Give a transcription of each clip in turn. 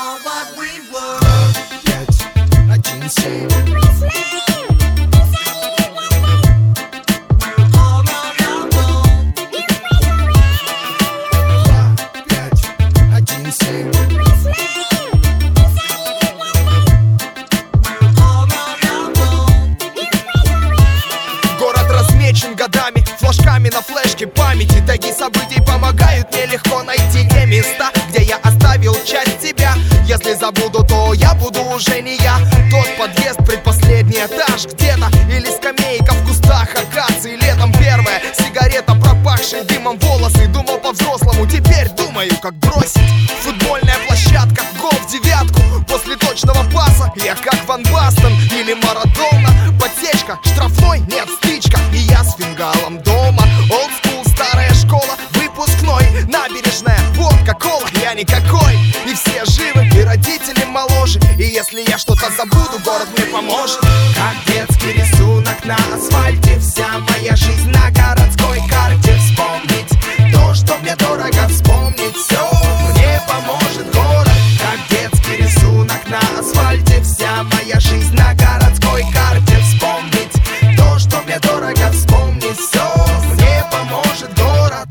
Город размечен годами, флажками на флешке памяти. Теги событий помогают мне легко найти те места, где я оставил часть себя. Если забуду, то я буду уже не я. Тот подъезд, предпоследний этаж где-то, или скамейка в кустах акации. Летом первая сигарета, пропахшие дымом волосы. Думал по-взрослому, теперь думаю, как бросить. Футбольная площадка, гол в девятку. После точного паса я как Ван Бастен или Марадона. Подсечка, штрафной, нет, стычка, и я с фингалом дома. Old school, старая школа, выпускной. Набережная, водка, кола, я никакой. И все живы, и родители моложе. И если я что-то забуду, город мне поможет. Как детский рисунок на асфальте, вся моя жизнь на городской карте. Вспомнить то, что мне дорого, вспомнить все мне поможет город. Как детский рисунок на асфальте, вся моя жизнь на городской карте. Вспомнить то, что мне дорого, вспомнить все мне поможет город.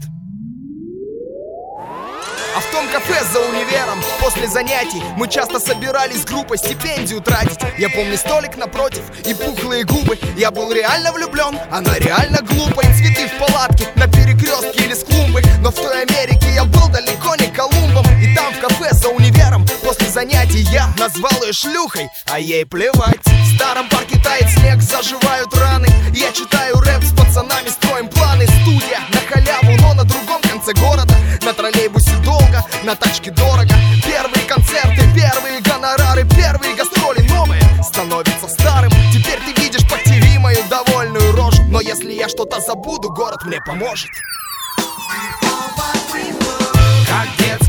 А в том кафе за универом после занятий мы часто собирались группой стипендию тратить. Я помню столик напротив и пухлые губы. Я был реально влюблен, она реально глупая. Цветы в палатке на перекрестке или с клумбы. Но в той Америке я был далеко не Колумбом. И там в кафе за универом после занятий я назвал ее шлюхой, а ей плевать. В старом парке тает снег, заживают раны. Я читаю рэп с пацанами, строим планы. Студия на халяву, но на другом конце города. На троллейбусе долго, на тачке дорого. Первые концерты, первые гонорары, первые гастроли. Новые становятся старым. Теперь ты видишь по ТВ мою довольную рожу. Но если я что-то забуду, город мне поможет. Как детство.